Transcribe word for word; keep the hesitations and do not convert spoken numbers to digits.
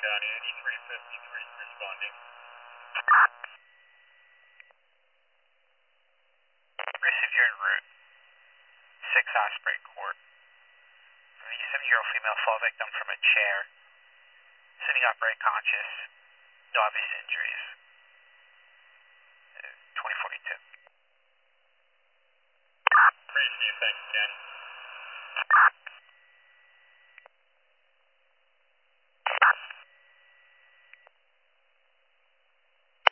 County, eighty-three fifty-three responding. Aggressive, you're en route. six Osprey Court. The seventy-year-old female fall victim from a chair. Sitting upright, conscious. No obvious injuries. Uh, twenty forty-two. Appreciate you, thanks, Ken.